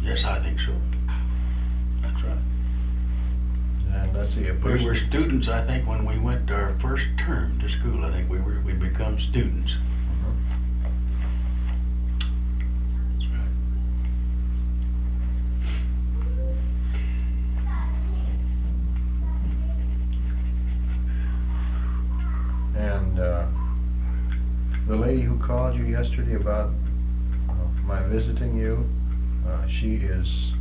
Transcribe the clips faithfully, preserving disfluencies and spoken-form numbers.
Yes, I think so. That's right. And let's see, a We person. were students, I think, when we went our first term to school. I think we were, we become students. That's right. And uh, the lady who called you yesterday about uh, my visiting you, uh, she is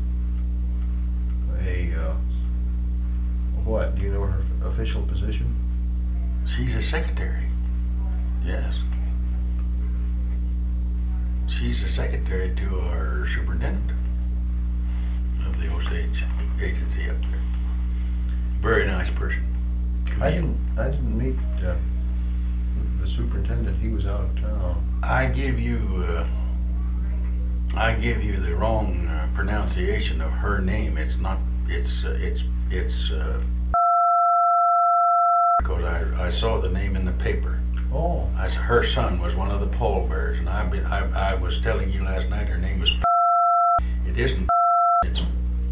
a, uh, what, do you know her official position? She's a secretary. Yes. She's the secretary to our superintendent of the Osage agency up there. Very nice person. I didn't, I didn't meet uh, the superintendent, he was out of town. I give you, uh, I give you the wrong uh, pronunciation of her name. It's not, it's, uh, it's, it's, uh, because I, I saw the name in the paper. Oh. I, s- her son was one of the pallbearers, and I've been, I, I was telling you last night her name was. It isn't. It's.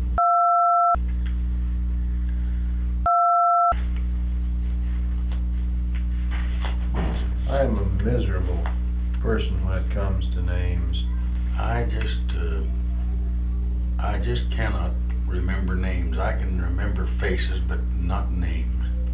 I am a miserable person when it comes to names. I just, uh, I just cannot remember names. I can remember faces, but not names.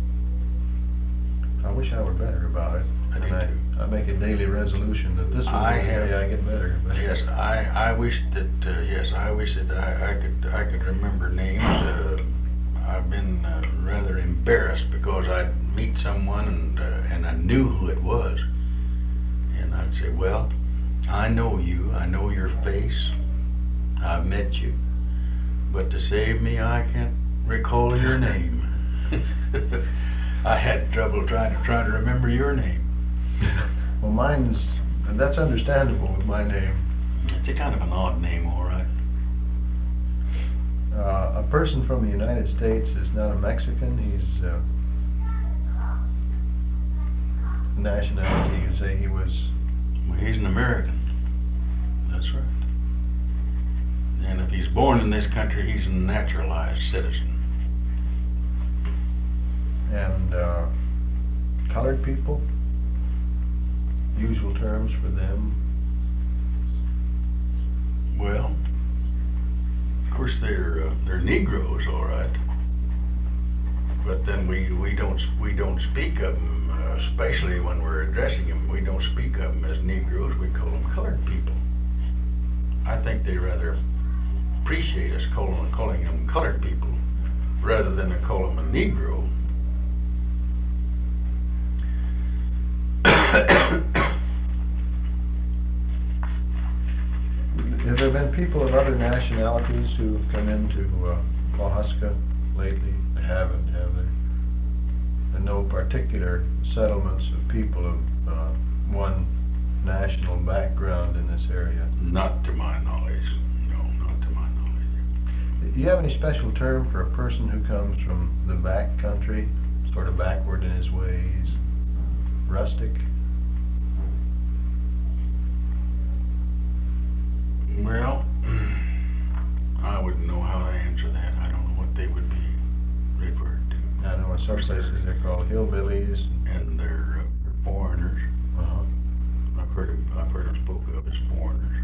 I wish I were better about it. I do And I, too. I make a daily resolution that this will I be the have- day I get better. But Yes, I, I wish that, uh, yes, I wish that I, I could, I could remember names. Uh, I've been uh, rather embarrassed because I'd meet someone and, uh, and I knew who it was. And I'd say, well, I know you, I know your face, I've met you, but to save me, I can't recall your name. I had trouble trying to, trying to remember your name. Well, mine's, and that's understandable with my name. It's a kind of an odd name, all right. Uh, a person from the United States is not a Mexican. He's uh, nationality. You say he was. Well, he's an American. That's right. And if he's born in this country, he's a naturalized citizen. And uh, colored people. Usual terms for them. Well, of course they're uh, they're Negroes, all right. But then we, we don't we don't speak of them, uh, especially when we're addressing them. We don't speak of them as Negroes. We call them colored people. I think they rather appreciate us calling calling them colored people rather than to call them a Negro. Have there been people of other nationalities who've come into uh, Pawhuska lately? They haven't, have they? And no particular settlements of people of uh, one national background in this area? Not to my knowledge. No, not to my knowledge. Do you have any special term for a person who comes from the back country, sort of backward in his ways, rustic? Well, I wouldn't know how to answer that. I don't know what they would be referred to. I know in some places they're called hillbillies. And they're uh, foreigners. Uh-huh. I've heard them, I've heard them spoke of as foreigners.